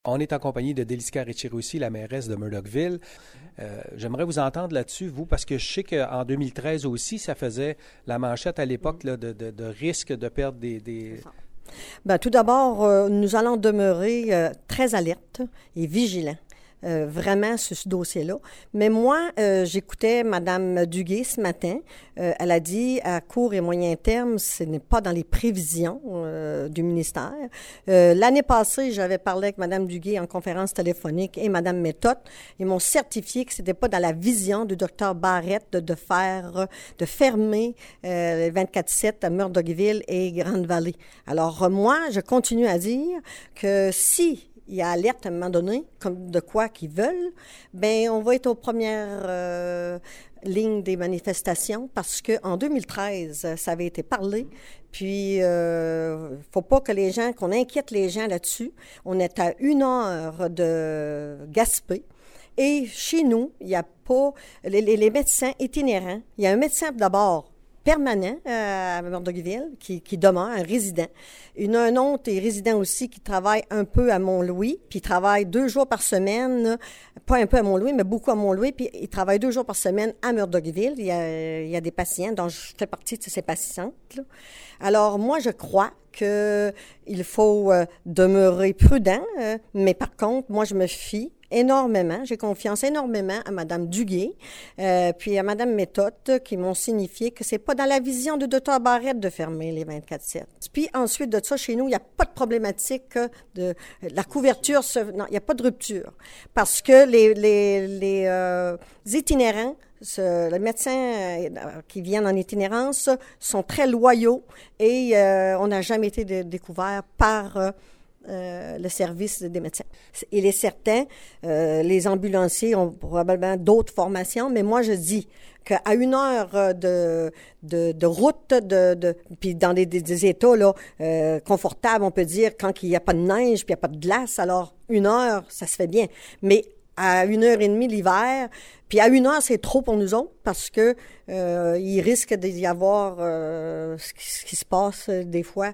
On est en compagnie de Déliska Ritchie-Roussy, la mairesse de Murdochville. J'aimerais vous entendre là-dessus, vous, parce que je sais qu'en 2013 aussi, ça faisait la manchette à l'époque là, de risque de perdre des... Bien, tout d'abord, nous allons demeurer très alertes et vigilants. Vraiment sur ce dossier-là. Mais moi, j'écoutais Mme Duguay ce matin. Elle a dit à court et moyen terme, ce n'est pas dans les prévisions du ministère. L'année passée, j'avais parlé avec Mme Duguay en conférence téléphonique et Mme Méthode. Ils m'ont certifié que ce n'était pas dans la vision du Dr Barrett de fermer les 24/7 à Murdochville et Grande-Vallée. Alors, moi, je continue à dire que si il y a alerte à un moment donné, comme de quoi qu'ils veulent, bien, on va être aux premières lignes des manifestations parce qu'en 2013, ça avait été parlé. Puis, faut pas que qu'on inquiète les gens là-dessus. On est à 1 heure de Gaspé. Et chez nous, il n'y a pas les médecins itinérants. Il y a un médecin d'abord permanent à Murdochville, qui demeure un résident. Il y en a un autre résident aussi qui travaille un peu à Mont-Louis, puis il travaille 2 jours par semaine, pas un peu à Mont-Louis, mais beaucoup à Mont-Louis, puis il travaille 2 jours par semaine à Murdochville. Il y a des patients dont je fais partie de ces patientes, là. Alors, moi, je crois qu'il faut demeurer prudent, mais par contre, moi, je me fie énormément, j'ai confiance énormément à Mme Duguay, puis à Mme Méthode, qui m'ont signifié que c'est pas dans la vision de Dr Barrett de fermer les 24/7. Puis ensuite de ça, chez nous, il n'y a pas de problématique de la couverture, non, il n'y a pas de rupture, parce que les itinérants, les médecins qui viennent en itinérance sont très loyaux et on n'a jamais été découvert par le service des médecins. Il est certain, les ambulanciers ont probablement d'autres formations, mais moi je dis qu'à 1 heure de route, puis dans des états là, confortables, on peut dire, quand il n'y a pas de neige, puis il n'y a pas de glace, alors 1 heure, ça se fait bien. Mais à 1h30 l'hiver, puis à 1 heure, c'est trop pour nous autres parce que il risque d'y avoir ce qui se passe des fois,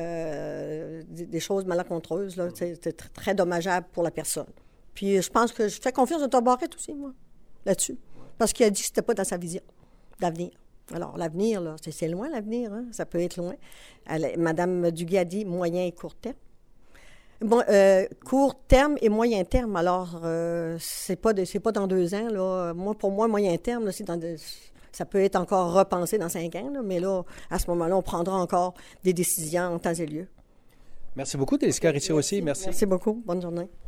des choses malencontreuses, là. C'est très dommageable pour la personne. Puis je pense que je fais confiance à Dr Barrett aussi, moi, là-dessus. Parce qu'il a dit que c'était pas dans sa vision d'avenir. Alors, l'avenir, là, c'est loin, l'avenir, hein? Ça peut être loin. Mme Duguay a dit moyen et court terme. Bon, court terme et moyen terme, alors c'est pas dans 2 ans, là. Pour moi, moyen terme, là, ça peut être encore repensé dans 5 ans, là, mais là, à ce moment-là, on prendra encore des décisions en temps et lieu. Merci beaucoup, Déliska Ritchie-Roussy. Merci. Merci beaucoup. Bonne journée.